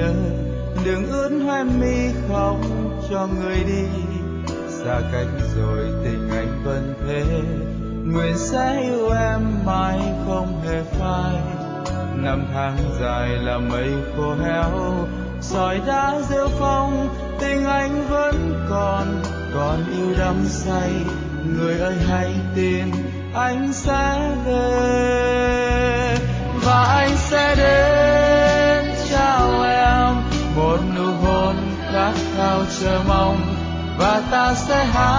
nhớ, đừng ướt hoen mi khóc cho người đi. Xa cách rồi tình anh vẫn thế, nguyện sẽ yêu em mãi không hề phai. Năm tháng dài là mây khô héo, sỏi đá rêu phong, tình anh vẫn còn yêu đắm say. Người ơi hãy tin anh sẽ về, và anh sẽ đến chào em một nụ hôn khát khao chờ mong, và ta sẽ hát